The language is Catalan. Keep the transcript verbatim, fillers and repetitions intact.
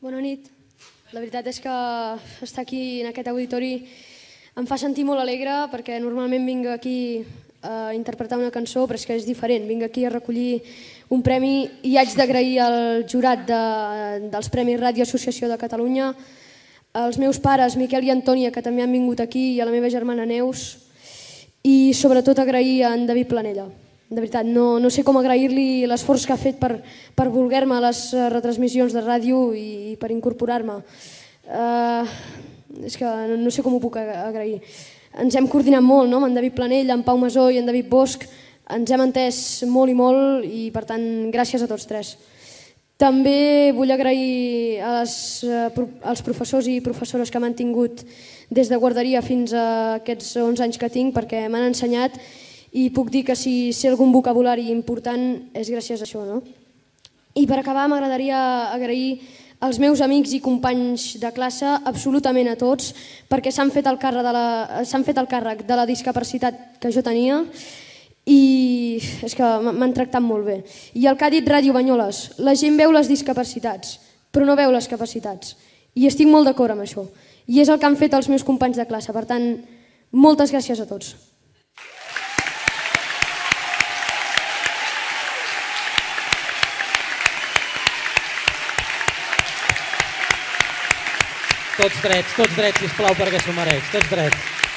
Bona nit. La veritat és que estar aquí en aquest auditori em fa sentir molt alegre perquè normalment vinc aquí a interpretar una cançó, però és que és diferent. Vinc aquí a recollir un premi i haig d'agrair al jurat de, dels Premis Ràdio Associació de Catalunya, als meus pares, Miquel i Antònia, que també han vingut aquí, i a la meva germana Neus, i sobretot agrair a en David Planella. De veritat, no, no sé com agrair-li l'esforç que ha fet per, per voler-me a les retransmissions de ràdio i, i per incorporar-me. Uh, és que no, no sé com ho puc agrair. Ens hem coordinat molt, no?, amb en David Planell, en Pau Masó i en David Bosch. Ens hem entès molt i molt i, per tant, gràcies a tots tres. També vull agrair als, als professors i professores que m'han tingut des de guarderia fins a aquests onze anys que tinc, perquè m'han ensenyat, i puc dir que si sé algun vocabulari important és gràcies a això, no? I per acabar m'agradaria agrair als meus amics i companys de classe, absolutament a tots, perquè s'han fet el càrrec de la, s'han fet el càrrec de la discapacitat que jo tenia i és que m'han tractat molt bé. I el que ha dit Ràdio Banyoles, la gent veu les discapacitats, però no veu les capacitats. I estic molt d'acord amb això. I és el que han fet els meus companys de classe. Per tant, moltes gràcies a tots. Tots drets, tots drets, sisplau, perquè s'ho mereix. Tots drets.